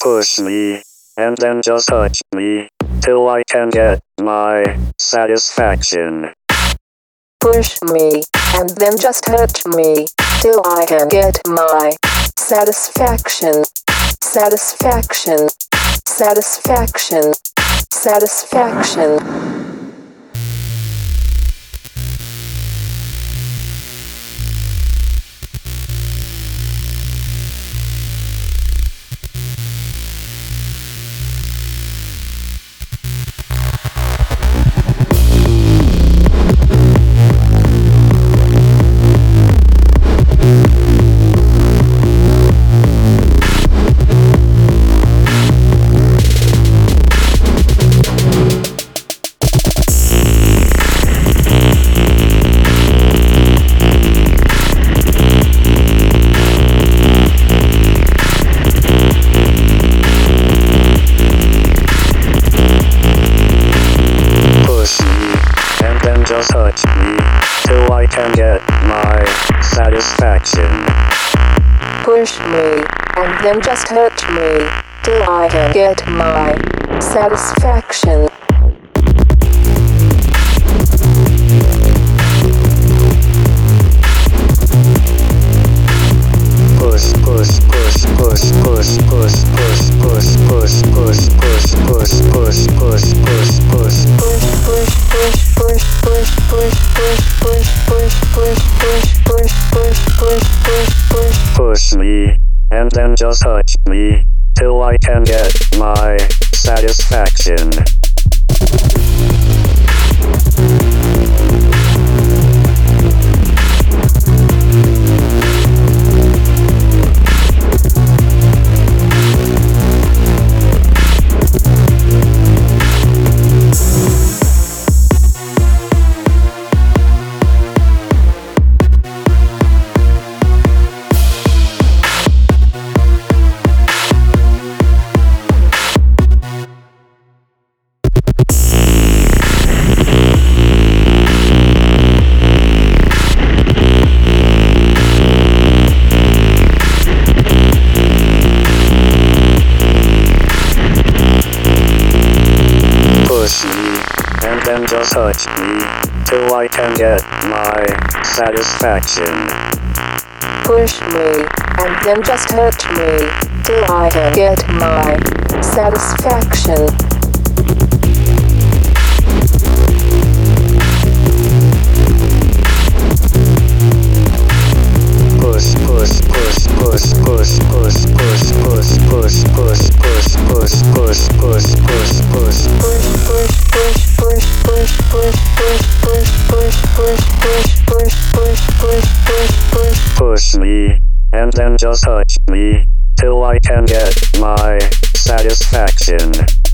Push me, and then just touch me, till I can get my satisfaction. Push me, and then just touch me, till I can get my satisfaction. Satisfaction. Satisfaction. Satisfaction. Just touch me, till I can get my satisfaction. Push me, and then just touch me, till I can get my satisfaction. Push, push, push, push, push, push, push, push, push, push, push, push, push, push, push, push, push me, and then just touch me, till I can get my satisfaction. Push me, and then just touch me, till I can get my satisfaction. Push me, and then just touch me, till I can get my satisfaction. Push, push, push, push, push, push, push, push, push, push, push, push, push, push, push, push. Push me, and then just touch me, till I can get my satisfaction.